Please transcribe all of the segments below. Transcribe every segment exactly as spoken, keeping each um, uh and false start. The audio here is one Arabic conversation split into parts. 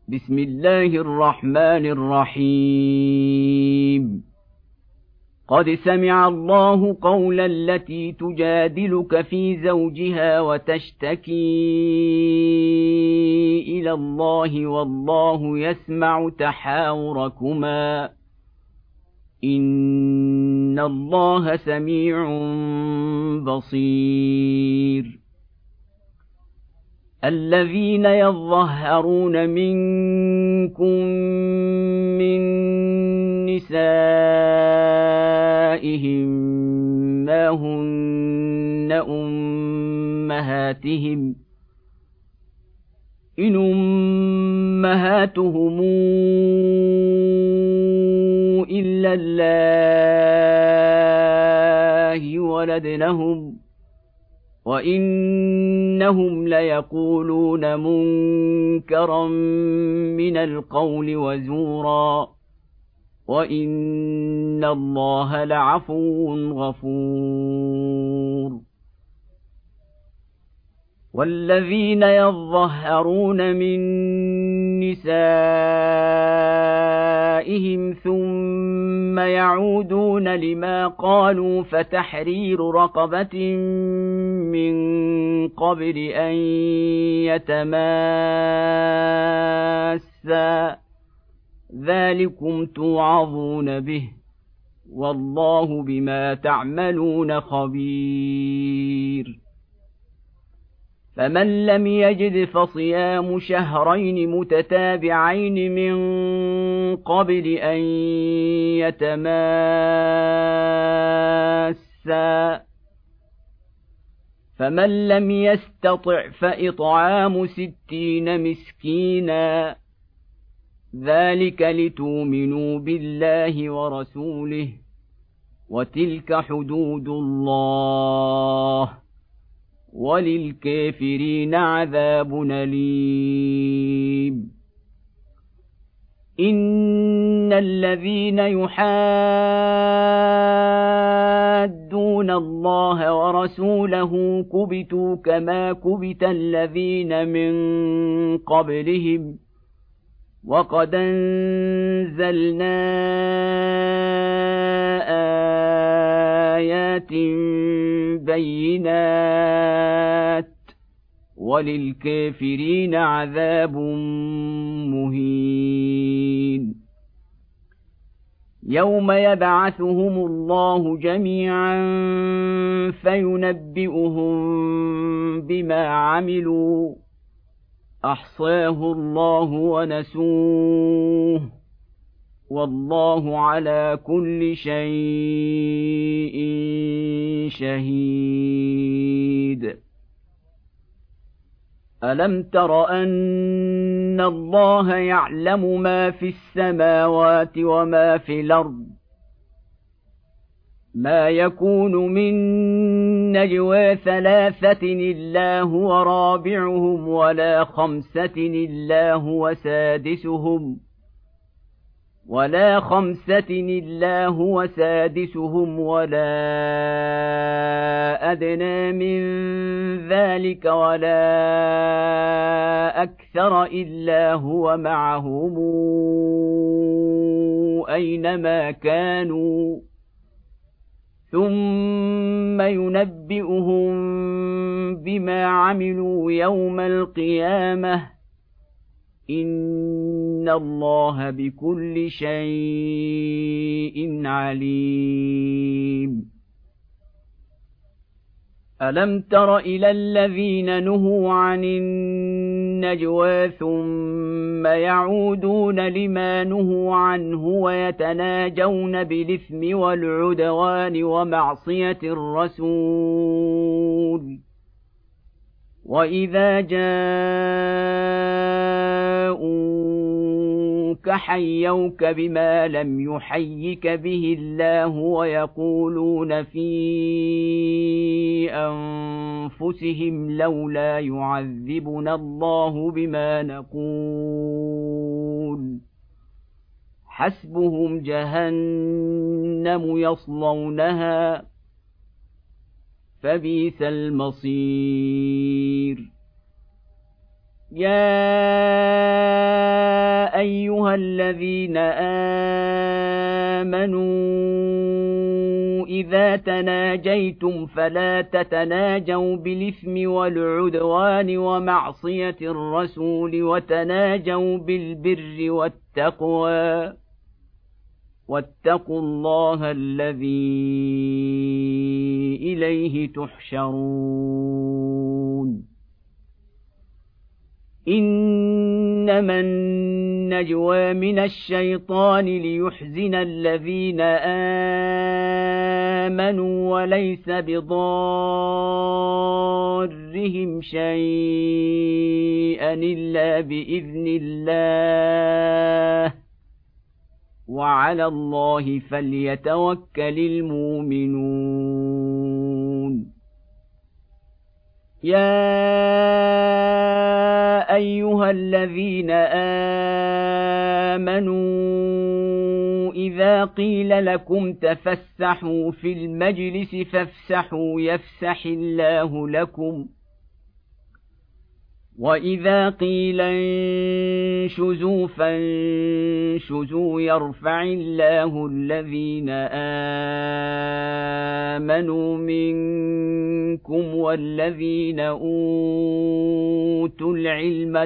بسم الله الرحمن الرحيم قد سمع الله قول التي تجادلك في زوجها وتشتكي إلى الله والله يسمع تحاوركما إن الله سميع بصير الذين يظهرون منكم من نسائهم ما هن أمهاتهم إن أمهاتهم إلا الله ولدنهم وإنهم ليقولون منكرا من القول وزورا وإن الله لعفو غفور والذين يظهرون من نسائهم ثم يعودون لما قالوا فتحرير رقبة من قبل أن يتماسا ذلكم توعظون به والله بما تعملون خبير فمن لم يجد فصيام شهرين متتابعين من قبل أن يتماسا فمن لم يستطع فإطعام ستين مسكينا ذلك لتؤمنوا بالله ورسوله وتلك حدود الله وللكافرين عذاب أليم إن الذين يحادون الله ورسوله كبتوا كما كبت الذين من قبلهم وقد أنزلنا آيات بينات وللكافرين عذاب مهين يوم يبعثهم الله جميعا فينبئهم بما عملوا أحصاه الله ونسوه والله على كل شيء شهيد ألم تر أن الله يعلم ما في السماوات وما في الأرض ما يكون من نجوى ثلاثة إلا هو رابعهم ولا خمسة إلا هو سادسهم ولا خمسة إلا هو سادسهم ولا أدنى من ذلك ولا أكثر إلا هو معهم أينما كانوا ثم ينبئهم بما عملوا يوم القيامة إن الله بكل شيء عليم ألم تر إلى الذين نهوا عن النجوى ثم يعودون لما نهوا عنه ويتناجون بالإثم والعدوان ومعصية الرسول وإذا جاءوك حيوك بما لم يحيك به الله ويقولون في أنفسهم لولا يعذبنا الله بما نقول حسبهم جهنم يصلونها فبئس المصير. يا الذين آمنوا إذا تناجيتم فلا تتناجوا بالإثم والعدوان ومعصية الرسول وتناجوا بالبر والتقوى واتقوا الله الذي إليه تحشرون إنما النجوى من الشيطان ليحزن الذين آمنوا وليس بضارهم شيئا إلا بإذن الله وعلى الله فليتوكل المؤمنون يا أيها الذين آمنوا إذا قيل لكم تفسحوا في المجلس فافسحوا يفسح الله لكم وإذا قيل انشزوا فانشزوا يرفع الله الذين آمنوا منكم والذين أوتوا العلم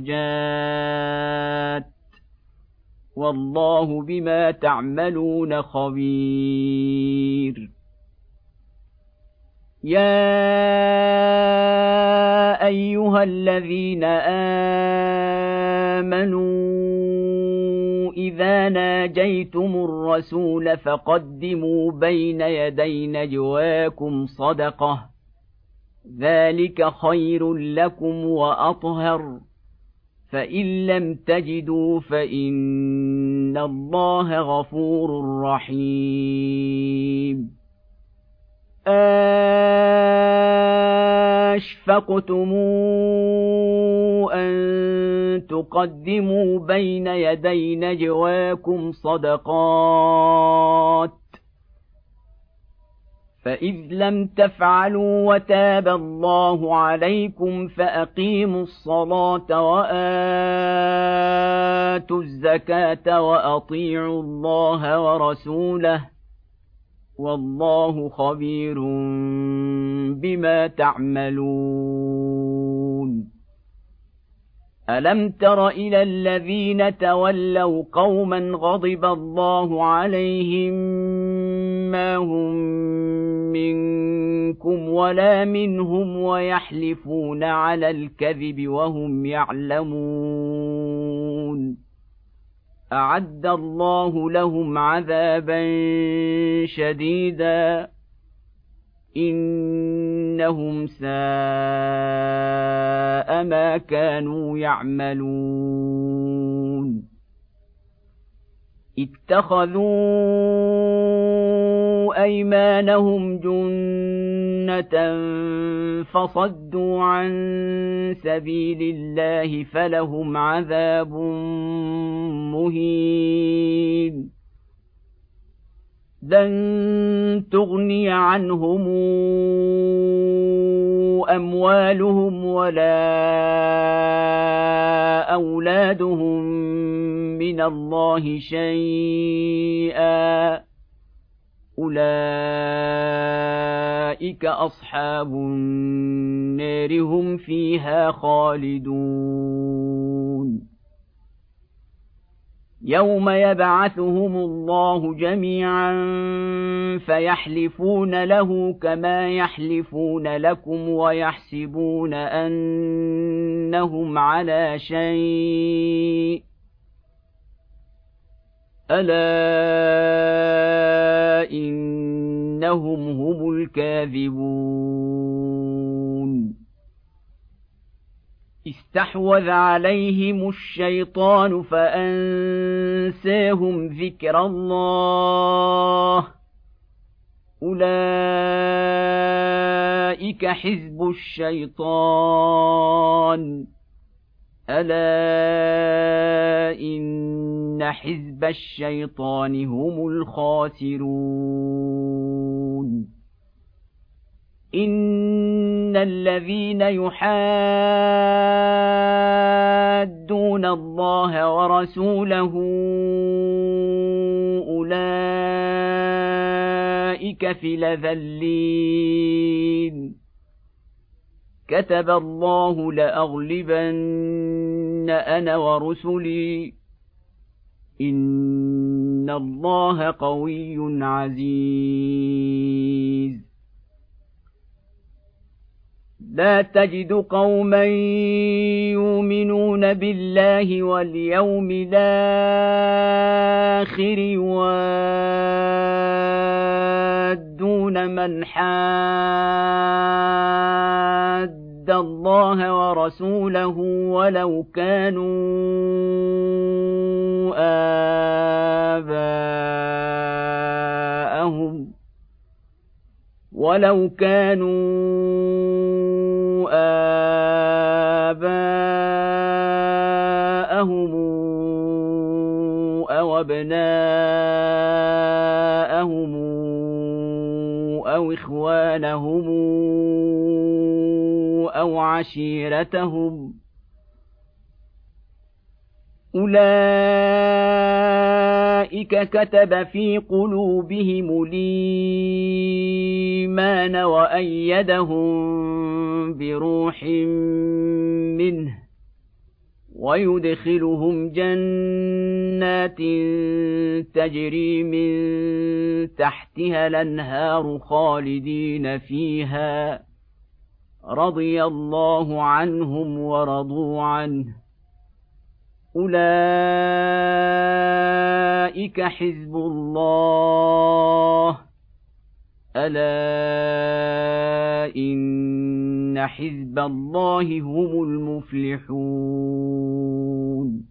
درجات والله بما تعملون خبير يا أيها الذين آمنوا إذا ناجيتم الرسول فقدموا بين يدي نجواكم صدقة ذلك خير لكم وأطهر فإن لم تجدوا فإن الله غفور رحيم أَشْفَقْتُمْ أَن تُقَدِّمُوا بَيْنَ يَدَيْ نَجْوَاكُمْ صَدَقَاتٍ فَإِذْ لَمْ تَفْعَلُوا وَتَابَ اللَّهُ عَلَيْكُمْ فَأَقِيمُوا الصَّلَاةَ وَآتُوا الزَّكَاةَ وَأَطِيعُوا اللَّهَ وَرَسُولَهُ والله خبير بما تعملون ألم تر إلى الذين تولوا قوما غضب الله عليهم ما هم منكم ولا منهم ويحلفون على الكذب وهم يعلمون أعد الله لهم عذابا شديدا إنهم ساء ما كانوا يعملون اتخذوا أيمانهم جنة فصدوا عن سبيل الله فلهم عذاب مهين لن تغني عنهم أموالهم ولا أولادهم من الله شيئا أولئك أصحاب النار هم فيها خالدون يوم يبعثهم الله جميعا فيحلفون له كما يحلفون لكم ويحسبون أنهم على شيء ألا إنهم هم الكاذبون استحوذ عليهم الشيطان فأنساهم ذكر الله أولئك حزب الشيطان ألا إن حزب الشيطان هم الخاسرون إن إن الذين يحادون الله ورسوله أولئك في الأذلين كتب الله لأغلبن أنا ورسلي إن الله قوي عزيز لا تجد قوما يؤمنون بالله واليوم الآخر يوادون من حاد الله ورسوله ولو كانوا آباءهم ولو كانوا آباءهم أو أبناءهم أو إخوانهم أو عشيرتهم أولئك كتب في قلوبهم الإيمان وأيدهم بروح منه ويدخلهم جنات تجري من تحتها الأنهار خالدين فيها رضي الله عنهم ورضوا عنه أولئك حزب الله ألا إن حزب الله هم المفلحون